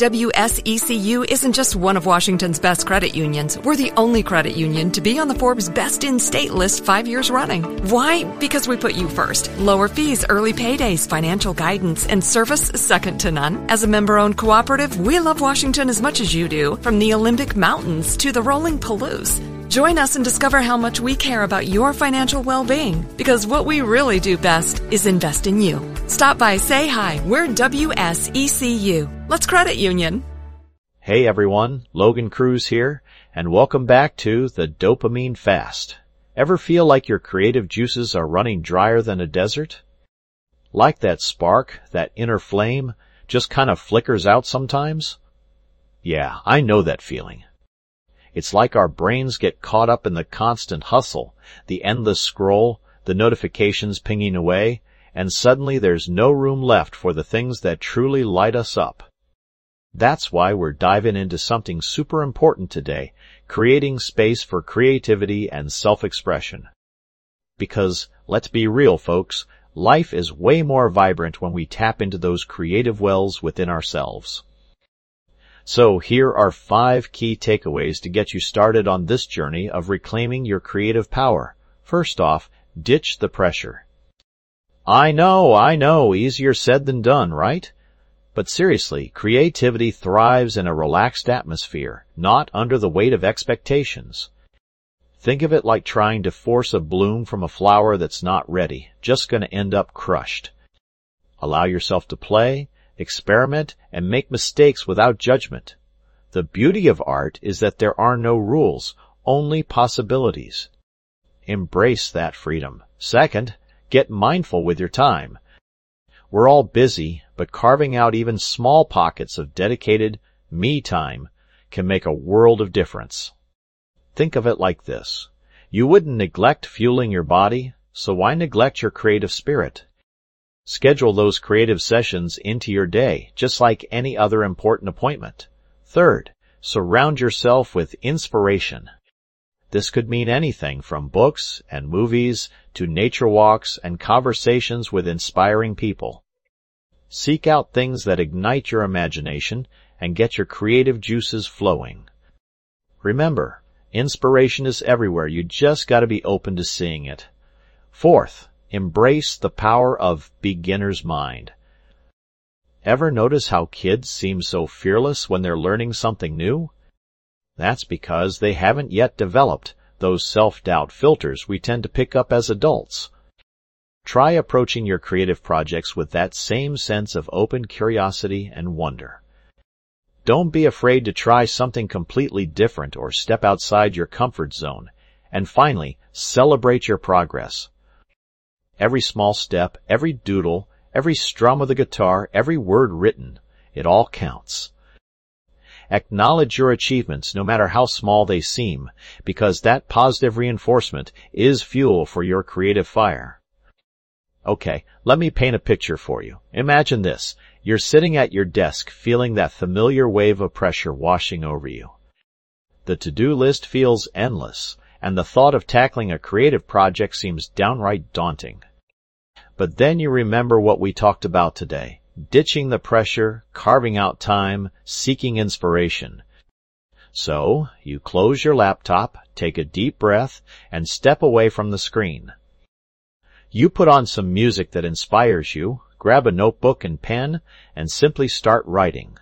WSECU isn't just one of Washington's best credit unions. We're the only credit union to be on the Forbes Best in State list 5 years running. Why? Because we put you first. Lower fees, early paydays, financial guidance, and service second to none. As a member-owned cooperative, we love Washington as much as you do, from the Olympic Mountains to the rolling Palouse. Join us and discover how much we care about your financial well-being, because what we really do best is invest in you. Stop by, say hi. We're WSECU. Let's credit union. Hey everyone, Logan Cruz here, and welcome back to the Dopamine Fast. Ever feel like your creative juices are running drier than a desert? Like that spark, that inner flame, just kind of flickers out sometimes? Yeah, I know that feeling. It's like our brains get caught up in the constant hustle, the endless scroll, the notifications pinging away, and suddenly there's no room left for the things that truly light us up. That's why we're diving into something super important today, creating space for creativity and self-expression. Because, let's be real folks, life is way more vibrant when we tap into those creative wells within ourselves. So here are 5 key takeaways to get you started on this journey of reclaiming your creative power. First off, ditch the pressure. I know, easier said than done, right? But seriously, creativity thrives in a relaxed atmosphere, not under the weight of expectations. Think of it like trying to force a bloom from a flower that's not ready, just going to end up crushed. Allow yourself to play, experiment, and make mistakes without judgment. The beauty of art is that there are no rules, only possibilities. Embrace that freedom. Second, get mindful with your time. We're all busy, but carving out even small pockets of dedicated me time can make a world of difference. Think of it like this. You wouldn't neglect fueling your body, so why neglect your creative spirit? Schedule those creative sessions into your day, just like any other important appointment. Third, surround yourself with inspiration. This could mean anything from books and movies to nature walks and conversations with inspiring people. Seek out things that ignite your imagination and get your creative juices flowing. Remember, inspiration is everywhere. You just got to be open to seeing it. Fourth, embrace the power of beginner's mind. Ever notice how kids seem so fearless when they're learning something new? That's because they haven't yet developed those self-doubt filters we tend to pick up as adults. Try approaching your creative projects with that same sense of open curiosity and wonder. Don't be afraid to try something completely different or step outside your comfort zone. And finally, celebrate your progress. Every small step, every doodle, every strum of the guitar, every word written, it all counts. Acknowledge your achievements, no matter how small they seem, because that positive reinforcement is fuel for your creative fire. Okay, let me paint a picture for you. Imagine this. You're sitting at your desk, feeling that familiar wave of pressure washing over you. The to-do list feels endless, and the thought of tackling a creative project seems downright daunting. But then you remember what we talked about today. Ditching the pressure, carving out time, seeking inspiration. So, you close your laptop, take a deep breath, and step away from the screen. You put on some music that inspires you, grab a notebook and pen, and simply start writing.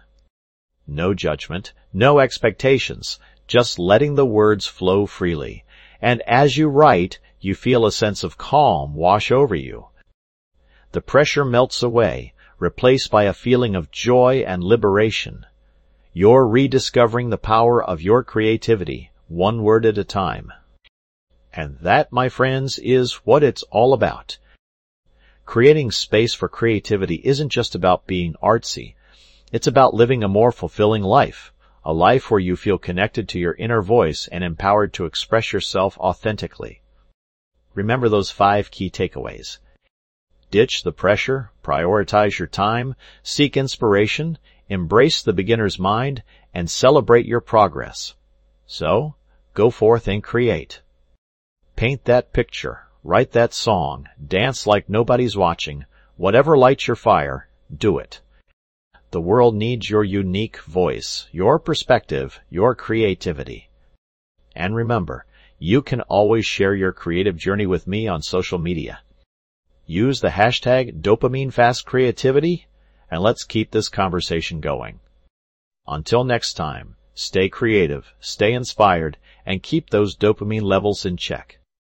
No judgment, no expectations, just letting the words flow freely. And as you write, you feel a sense of calm wash over you. The pressure melts away, replaced by a feeling of joy and liberation. You're rediscovering the power of your creativity, one word at a time. And that, my friends, is what it's all about. Creating space for creativity isn't just about being artsy. It's about living a more fulfilling life, a life where you feel connected to your inner voice and empowered to express yourself authentically. Remember those 5 key takeaways. Ditch the pressure, prioritize your time, seek inspiration, embrace the beginner's mind, and celebrate your progress. So, go forth and create. Paint that picture, write that song, dance like nobody's watching. Whatever lights your fire, do it. The world needs your unique voice, your perspective, your creativity. And remember, you can always share your creative journey with me on social media. Use the hashtag DopamineFastCreativity, and let's keep this conversation going. Until next time, stay creative, stay inspired, and keep those dopamine levels in check.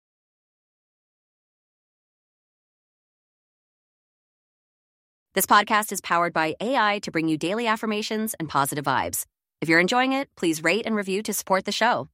This podcast is powered by AI to bring you daily affirmations and positive vibes. If you're enjoying it, please rate and review to support the show.